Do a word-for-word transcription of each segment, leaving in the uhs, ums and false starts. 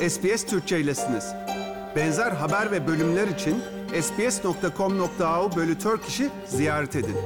S B S Türkçe'ylesiniz. Benzer haber ve bölümler için sbs nokta com nokta a u bölü Turkish'i ziyaret edin.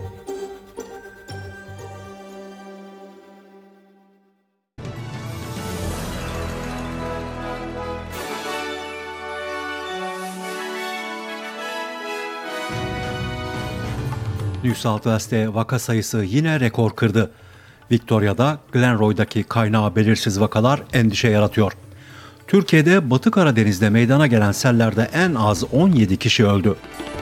New South Wales'te vaka sayısı yine rekor kırdı. Victoria'da Glenroy'daki kaynağı belirsiz vakalar endişe yaratıyor. Türkiye'de Batı Karadeniz'de meydana gelen sellerde en az on yedi kişi öldü.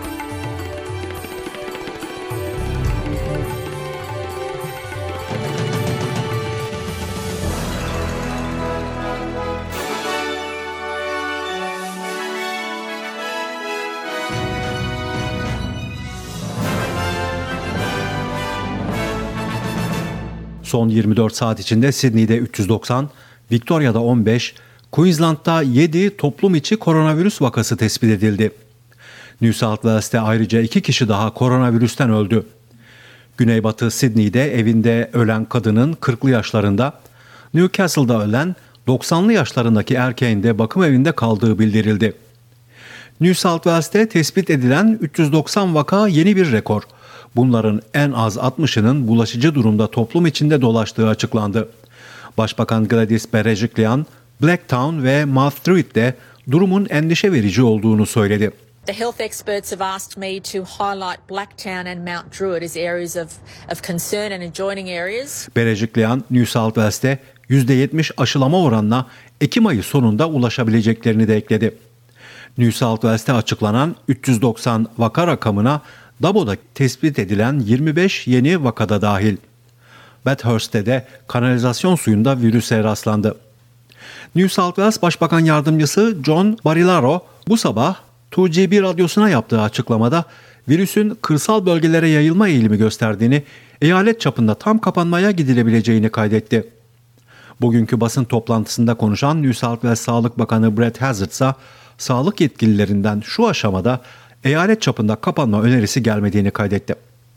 Son yirmi dört saat içinde Sydney'de üç yüz doksan, Victoria'da on beş, Queensland'da yedi toplum içi koronavirüs vakası tespit edildi. New South Wales'te ayrıca iki kişi daha koronavirüsten öldü. Güneybatı Sydney'de evinde ölen kadının kırklı yaşlarında, Newcastle'da ölen doksanlı yaşlarındaki erkeğin de bakım evinde kaldığı bildirildi. New South Wales'te tespit edilen üç yüz doksan vaka yeni bir rekor. Bunların en az altmışının bulaşıcı durumda toplum içinde dolaştığı açıklandı. Başbakan Gladys Berejiklian, Blacktown ve Mount Druitt'te durumun endişe verici olduğunu söyledi. The health experts have asked me to highlight Blacktown and Mount Druitt as areas of, of concern and adjoining areas. Berejiklian, New South Wales'te yüzde yetmiş aşılama oranına Ekim ayı sonunda ulaşabileceklerini de ekledi. New South Wales'te açıklanan üç yüz doksan vaka rakamına Dabo'da tespit edilen yirmi beş yeni vakada dahil. Bathurst'te de kanalizasyon suyunda virüse rastlandı. New South Wales Başbakan Yardımcısı John Barilaro bu sabah iki G B radyosuna yaptığı açıklamada virüsün kırsal bölgelere yayılma eğilimi gösterdiğini, eyalet çapında tam kapanmaya gidilebileceğini kaydetti. Bugünkü basın toplantısında konuşan New South Wales Sağlık Bakanı Brett Hazzard ise sağlık yetkililerinden şu aşamada eyalet çapında kapanma önerisi gelmediğini kaydetti.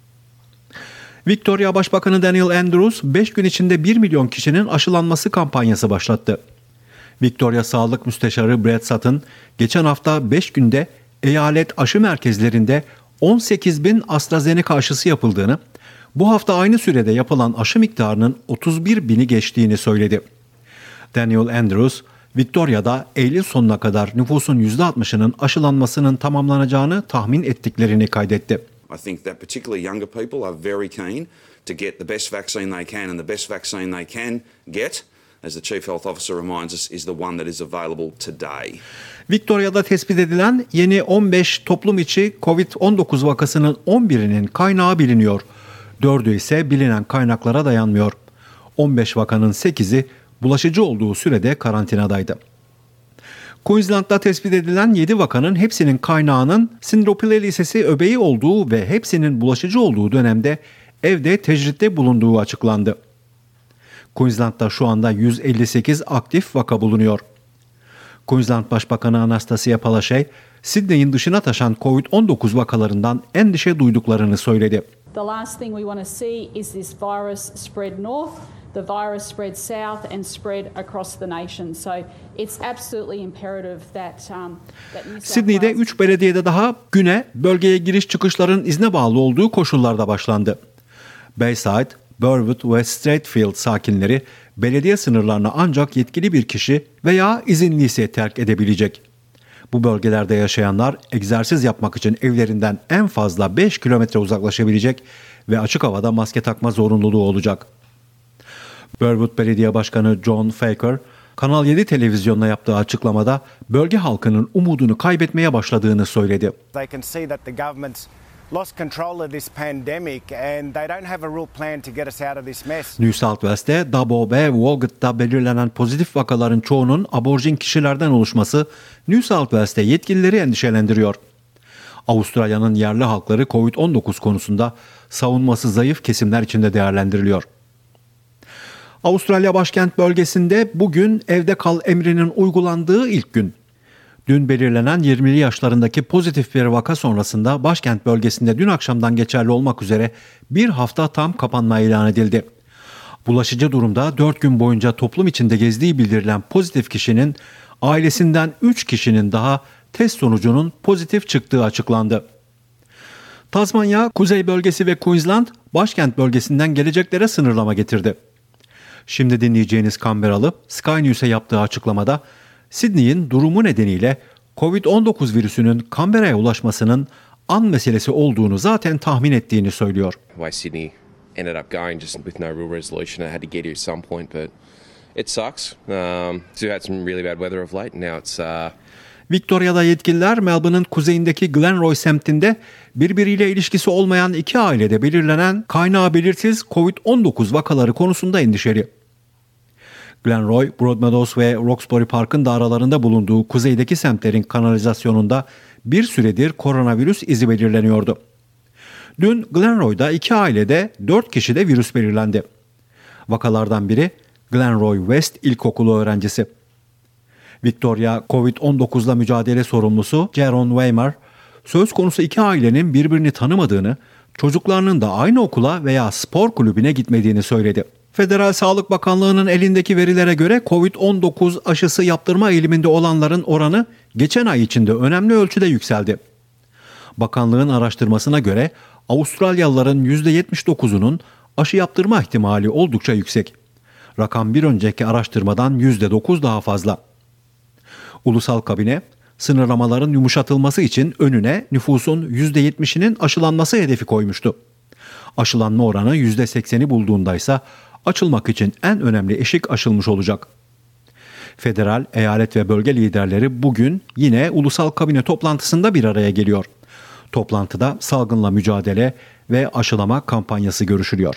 Victoria Başbakanı Daniel Andrews beş gün içinde bir milyon kişinin aşılanması kampanyası başlattı. Victoria Sağlık Müsteşarı Brett Sutton geçen hafta beş günde eyalet aşı merkezlerinde on sekiz bin AstraZeneca aşısı yapıldığını, bu hafta aynı sürede yapılan aşı miktarının otuz bir bini geçtiğini söyledi. Daniel Andrews, Victoria'da Eylül sonuna kadar nüfusun yüzde altmışının aşılanmasının tamamlanacağını tahmin ettiklerini kaydetti. I think that particularly younger people are very keen to get the best vaccine they can, and the best vaccine they can get, as the Chief Health Officer reminds us, is the one that is available today. Victoria'da tespit edilen yeni on beş toplum içi covid on dokuz vakasının on birinin kaynağı biliniyor. dördü ise bilinen kaynaklara dayanmıyor. on beş vakanın sekizi bulaşıcı olduğu sürede karantinadaydı. Queensland'da tespit edilen yedi vakanın hepsinin kaynağının Sindropile Lisesi öbeği olduğu ve hepsinin bulaşıcı olduğu dönemde evde tecritte bulunduğu açıklandı. Queensland'da şu anda yüz elli sekiz aktif vaka bulunuyor. Queensland Başbakanı Anastasia Palaszczuk, Sydney'in dışına taşan covid on dokuz vakalarından endişe duyduklarını söyledi. The last thing we want to see is this virus spread north, the virus spread south and spread across the nation. So it's absolutely imperative that um, that New South Sydney'de üç belediyede daha güne bölgeye giriş çıkışların izne bağlı olduğu koşullarda başlandı. Bayside, Burwood ve Strathfield sakinleri belediye sınırlarına ancak yetkili bir kişi veya izinliyse terk edebilecek. Bu bölgelerde yaşayanlar egzersiz yapmak için evlerinden en fazla beş kilometre uzaklaşabilecek ve açık havada maske takma zorunluluğu olacak. Burwood Belediye Başkanı John Faker, Kanal yedi televizyonuna yaptığı açıklamada bölge halkının umudunu kaybetmeye başladığını söyledi. They can see that the government's lost control of this pandemic and they don't have a real plan to get us out of this mess. New South Wales'te Dubbo ve Walgett'ta belirlenen pozitif vakaların çoğunun aborjin kişilerden oluşması New South Wales'te yetkilileri endişelendiriyor. Avustralya'nın yerli halkları covid on dokuz konusunda savunması zayıf kesimler içinde değerlendiriliyor. Avustralya başkent bölgesinde bugün evde kal emrinin uygulandığı ilk gün. Dün belirlenen yirmili yaşlarındaki pozitif bir vaka sonrasında başkent bölgesinde dün akşamdan geçerli olmak üzere bir hafta tam kapanma ilan edildi. Bulaşıcı durumda dört gün boyunca toplum içinde gezdiği bildirilen pozitif kişinin ailesinden üç kişinin daha test sonucunun pozitif çıktığı açıklandı. Tazmanya, Kuzey Bölgesi ve Queensland, başkent bölgesinden geleceklere sınırlama getirdi. Şimdi dinleyeceğiniz Canberralı Sky News'e yaptığı açıklamada Sydney'in durumu nedeniyle kovid on dokuz virüsünün Canberra'ya ulaşmasının an meselesi olduğunu zaten tahmin ettiğini söylüyor. Way Sydney ended up going just with no real resolution. I had to get here at some point, but it sucks. Um, we've had some really bad weather of late. Now it's uh, Victoria'da yetkililer Melbourne'ın kuzeyindeki Glenroy semtinde birbiriyle ilişkisi olmayan iki ailede belirlenen kaynağı belirsiz kovid on dokuz vakaları konusunda endişeli. Glenroy, Broadmeadows ve Roxbury Park'ın da aralarında bulunduğu kuzeydeki semtlerin kanalizasyonunda bir süredir koronavirüs izi belirleniyordu. Dün Glenroy'da iki ailede dört kişide virüs belirlendi. Vakalardan biri Glenroy West İlkokulu öğrencisi. Victoria kovid on dokuzla mücadele sorumlusu Jaron Weimar, söz konusu iki ailenin birbirini tanımadığını, çocuklarının da aynı okula veya spor kulübüne gitmediğini söyledi. Federal Sağlık Bakanlığı'nın elindeki verilere göre kovid on dokuz aşısı yaptırma eğiliminde olanların oranı geçen ay içinde önemli ölçüde yükseldi. Bakanlığın araştırmasına göre Avustralyalıların yüzde yetmiş dokuzunun aşı yaptırma ihtimali oldukça yüksek. Rakam bir önceki araştırmadan yüzde dokuz daha fazla. Ulusal kabine, sınırlamaların yumuşatılması için önüne nüfusun yüzde yetmişinin aşılanması hedefi koymuştu. Aşılanma oranı yüzde sekseni bulduğundaysa açılmak için en önemli eşik aşılmış olacak. Federal, eyalet ve bölge liderleri bugün yine ulusal kabine toplantısında bir araya geliyor. Toplantıda salgınla mücadele ve aşılama kampanyası görüşülüyor.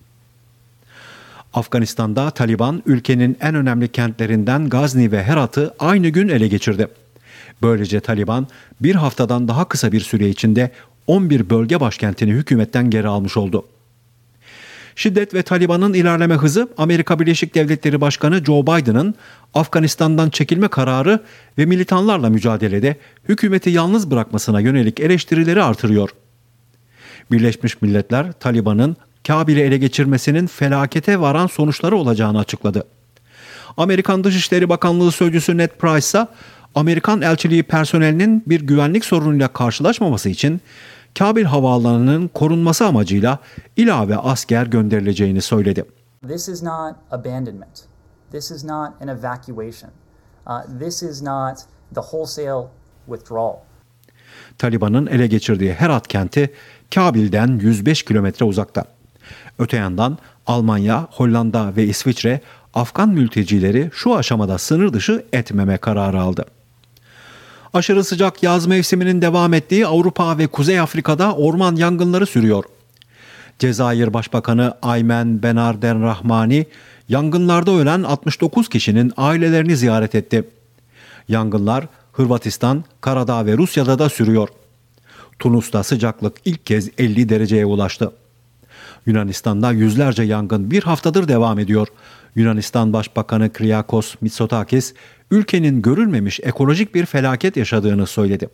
Afganistan'da Taliban ülkenin en önemli kentlerinden Gazni ve Herat'ı aynı gün ele geçirdi. Böylece Taliban bir haftadan daha kısa bir süre içinde on bir bölge başkentini hükümetten geri almış oldu. Şiddet ve Taliban'ın ilerleme hızı Amerika Birleşik Devletleri Başkanı Joe Biden'ın Afganistan'dan çekilme kararı ve militanlarla mücadelede hükümeti yalnız bırakmasına yönelik eleştirileri artırıyor. Birleşmiş Milletler, Taliban'ın Kabil'i ele geçirmesinin felakete varan sonuçları olacağını açıkladı. Amerikan Dışişleri Bakanlığı Sözcüsü Ned Price ise Amerikan elçiliği personelinin bir güvenlik sorunuyla karşılaşmaması için Kabil havaalanının korunması amacıyla ilave asker gönderileceğini söyledi. This is not abandonment. This is not an evacuation. Uh, this is not the wholesale withdrawal. Taliban'ın ele geçirdiği Herat kenti Kabil'den yüz beş kilometre uzakta. Öte yandan Almanya, Hollanda ve İsviçre Afgan mültecileri şu aşamada sınır dışı etmeme kararı aldı. Aşırı sıcak yaz mevsiminin devam ettiği Avrupa ve Kuzey Afrika'da orman yangınları sürüyor. Cezayir Başbakanı Aymen Benarden Rahmani, yangınlarda ölen altmış dokuz kişinin ailelerini ziyaret etti. Yangınlar Hırvatistan, Karadağ ve Rusya'da da sürüyor. Tunus'ta sıcaklık ilk kez elli dereceye ulaştı. Yunanistan'da yüzlerce yangın bir haftadır devam ediyor. Yunanistan Başbakanı Kyriakos Mitsotakis, ülkenin görülmemiş ekolojik bir felaket yaşadığını söyledi.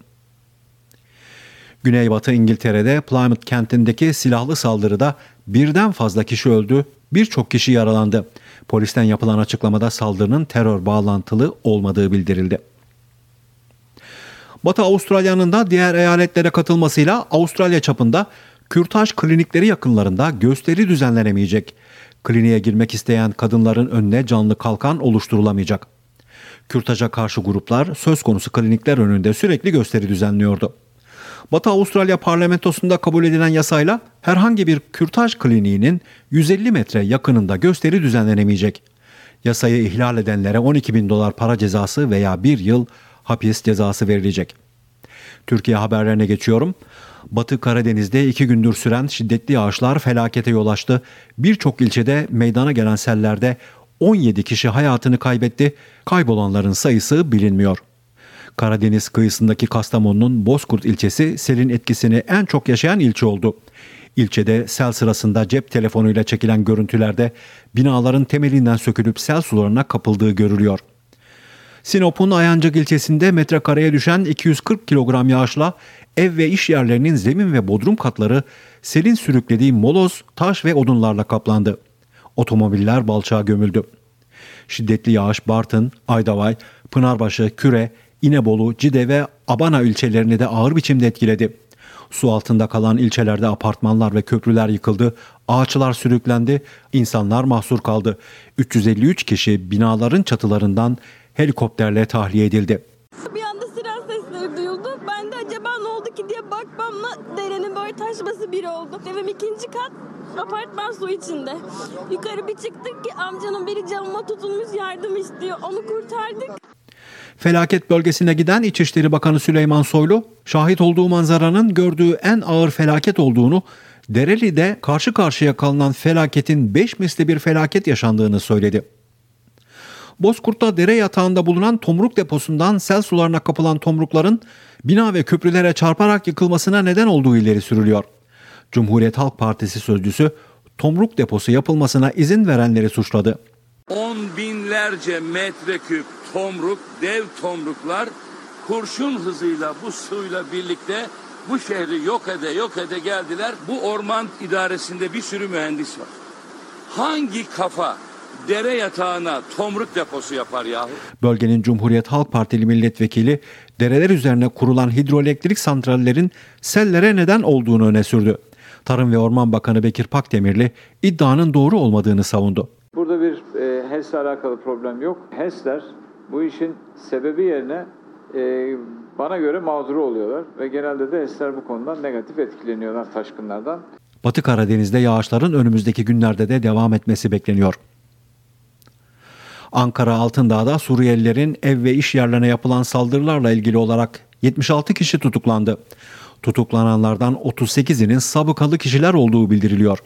Güneybatı İngiltere'de Plymouth kentindeki silahlı saldırıda birden fazla kişi öldü, birçok kişi yaralandı. Polisten yapılan açıklamada saldırının terör bağlantılı olmadığı bildirildi. Batı Avustralya'nın da diğer eyaletlere katılmasıyla Avustralya çapında kürtaj klinikleri yakınlarında gösteri düzenlenemeyecek. Kliniğe girmek isteyen kadınların önüne canlı kalkan oluşturulamayacak. Kürtaja karşı gruplar söz konusu klinikler önünde sürekli gösteri düzenliyordu. Batı Avustralya parlamentosunda kabul edilen yasayla herhangi bir kürtaj kliniğinin yüz elli metre yakınında gösteri düzenlenemeyecek. Yasayı ihlal edenlere on iki bin dolar para cezası veya bir yıl hapis cezası verilecek. Türkiye haberlerine geçiyorum. Batı Karadeniz'de iki gündür süren şiddetli yağışlar felakete yol açtı. Birçok ilçede meydana gelen sellerde on yedi kişi hayatını kaybetti. Kaybolanların sayısı bilinmiyor. Karadeniz kıyısındaki Kastamonu'nun Bozkurt ilçesi selin etkisini en çok yaşayan ilçe oldu. İlçede sel sırasında cep telefonuyla çekilen görüntülerde binaların temelinden sökülüp sel sularına kapıldığı görülüyor. Sinop'un Ayancık ilçesinde metrekareye düşen iki yüz kırk kilogram yağışla ev ve iş yerlerinin zemin ve bodrum katları selin sürüklediği moloz, taş ve odunlarla kaplandı. Otomobiller balçağa gömüldü. Şiddetli yağış Bartın, Aydavay, Pınarbaşı, Küre, İnebolu, Cide ve Abana ilçelerini de ağır biçimde etkiledi. Su altında kalan ilçelerde apartmanlar ve köprüler yıkıldı, ağaçlar sürüklendi, insanlar mahsur kaldı. üç yüz elli üç kişi binaların çatılarından helikopterle tahliye edildi. Bir anda siren sesleri duyuldu. Ben de acaba ne oldu ki diye bakmamla derenin böyle taşması biri oldu. Evim ikinci kat, apartman su içinde. Yukarı bir çıktık ki amcanın biri camıma tutulmuş yardım istiyor. Onu kurtardık. Felaket bölgesine giden İçişleri Bakanı Süleyman Soylu, şahit olduğu manzaranın gördüğü en ağır felaket olduğunu, Dereli'de karşı karşıya kalınan felaketin beş misli bir felaket yaşandığını söyledi. Bozkurt'ta dere yatağında bulunan tomruk deposundan sel sularına kapılan tomrukların bina ve köprülere çarparak yıkılmasına neden olduğu ileri sürülüyor. Cumhuriyet Halk Partisi sözcüsü tomruk deposu yapılmasına izin verenleri suçladı. On binlerce metreküp tomruk, dev tomruklar kurşun hızıyla bu suyla birlikte bu şehri yok ede yok ede geldiler. Bu orman idaresinde bir sürü mühendis var. Hangi kafa dere yatağına tomruk deposu yapar yahu? Bölgenin Cumhuriyet Halk Partili milletvekili dereler üzerine kurulan hidroelektrik santrallerin sellere neden olduğunu öne sürdü. Tarım ve Orman Bakanı Bekir Pakdemirli iddianın doğru olmadığını savundu. Burada bir e, H E S'le alakalı problem yok. H E S'ler bu işin sebebi yerine e, bana göre mağduru oluyorlar ve genelde de H E S'ler bu konudan negatif etkileniyorlar taşkınlardan. Batı Karadeniz'de yağışların önümüzdeki günlerde de devam etmesi bekleniyor. Ankara Altındağ'da Suriyelilerin ev ve iş yerlerine yapılan saldırılarla ilgili olarak yetmiş altı kişi tutuklandı. Tutuklananlardan otuz sekizinin sabıkalı kişiler olduğu bildiriliyor.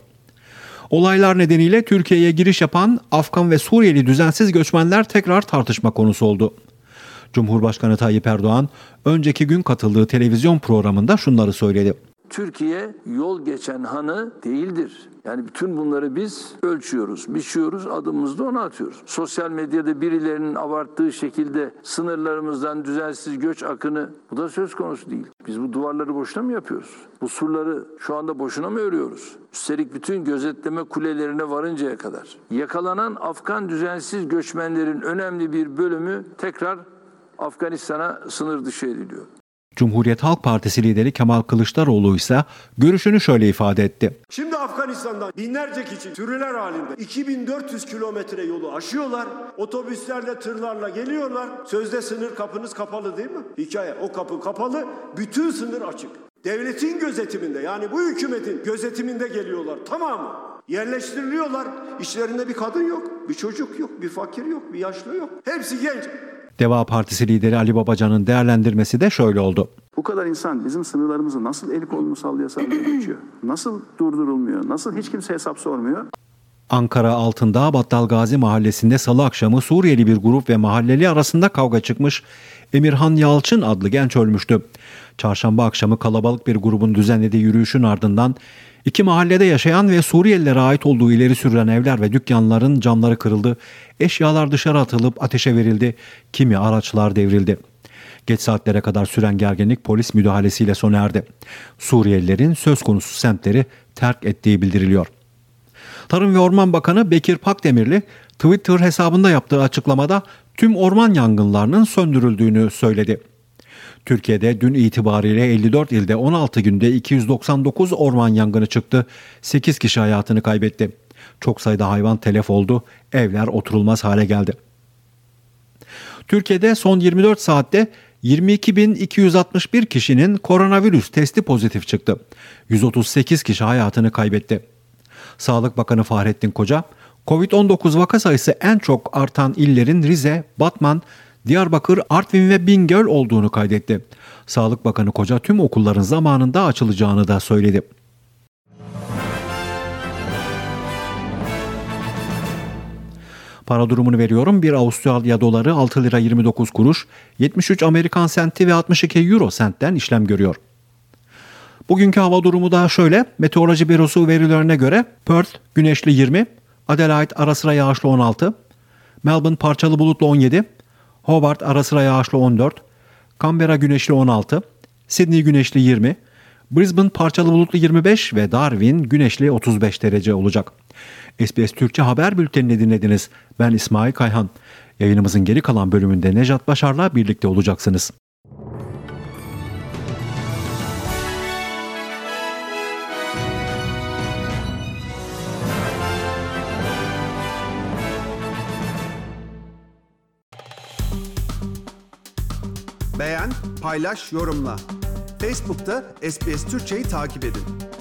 Olaylar nedeniyle Türkiye'ye giriş yapan Afgan ve Suriyeli düzensiz göçmenler tekrar tartışma konusu oldu. Cumhurbaşkanı Tayyip Erdoğan önceki gün katıldığı televizyon programında şunları söyledi. Türkiye yol geçen hanı değildir. Yani bütün bunları biz ölçüyoruz, biçiyoruz, adımımızda ona atıyoruz. Sosyal medyada birilerinin abarttığı şekilde sınırlarımızdan düzensiz göç akını, bu da söz konusu değil. Biz bu duvarları boşuna mı yapıyoruz? Bu surları şu anda boşuna mı örüyoruz? Üstelik bütün gözetleme kulelerine varıncaya kadar. Yakalanan Afgan düzensiz göçmenlerin önemli bir bölümü tekrar Afganistan'a sınır dışı ediliyor. Cumhuriyet Halk Partisi lideri Kemal Kılıçdaroğlu ise görüşünü şöyle ifade etti. Şimdi Afganistan'dan binlerce kişi sürüler halinde iki bin dört yüz kilometre yolu aşıyorlar. Otobüslerle, tırlarla geliyorlar. Sözde sınır kapınız kapalı değil mi? Hikaye, o kapı kapalı, bütün sınır açık. Devletin gözetiminde, yani bu hükümetin gözetiminde geliyorlar tamamı. Yerleştiriliyorlar. İçlerinde bir kadın yok, bir çocuk yok, bir fakir yok, bir yaşlı yok. Hepsi genç. Deva Partisi lideri Ali Babacan'ın değerlendirmesi de şöyle oldu. Bu kadar insan bizim sınırlarımızı nasıl el kolunu sallaya sallaya geçiyor? Nasıl durdurulmuyor? Nasıl hiç kimse hesap sormuyor? Ankara Altındağ Battalgazi mahallesinde salı akşamı Suriyeli bir grup ve mahalleli arasında kavga çıkmış. Emirhan Yalçın adlı genç ölmüştü. Çarşamba akşamı kalabalık bir grubun düzenlediği yürüyüşün ardından iki mahallede yaşayan ve Suriyelilere ait olduğu ileri sürülen evler ve dükkanların camları kırıldı. Eşyalar dışarı atılıp ateşe verildi. Kimi araçlar devrildi. Geç saatlere kadar süren gerginlik polis müdahalesiyle sona erdi. Suriyelilerin söz konusu semtleri terk ettiği bildiriliyor. Tarım ve Orman Bakanı Bekir Pakdemirli Twitter hesabında yaptığı açıklamada tüm orman yangınlarının söndürüldüğünü söyledi. Türkiye'de dün itibariyle elli dört ilde on altı günde iki yüz doksan dokuz orman yangını çıktı. sekiz kişi hayatını kaybetti. Çok sayıda hayvan telef oldu. Evler oturulmaz hale geldi. Türkiye'de son yirmi dört saatte yirmi iki bin iki yüz altmış bir kişinin koronavirüs testi pozitif çıktı. yüz otuz sekiz kişi hayatını kaybetti. Sağlık Bakanı Fahrettin Koca, kovid on dokuz vaka sayısı en çok artan illerin Rize, Batman, Diyarbakır, Artvin ve Bingöl olduğunu kaydetti. Sağlık Bakanı Koca tüm okulların zamanında açılacağını da söyledi. Para durumunu veriyorum. Bir Avustralya doları altı lira yirmi dokuz kuruş, yetmiş üç Amerikan senti ve altmış iki euro sentten işlem görüyor. Bugünkü hava durumu da şöyle. Meteoroloji Bürosu verilerine göre Perth güneşli yirmi, Adelaide ara sıra yağışlı on altı, Melbourne parçalı bulutlu on yedi, Hobart ara sıra yağışlı on dört, Canberra güneşli on altı, Sydney güneşli yirmi, Brisbane parçalı bulutlu yirmi beş ve Darwin güneşli otuz beş derece olacak. S B S Türkçe haber bültenini dinlediniz. Ben İsmail Kayhan. Yayınımızın geri kalan bölümünde Nejat Başar'la birlikte olacaksınız. Beğen, paylaş, yorumla. Facebook'ta S B S Türkçe'yi takip edin.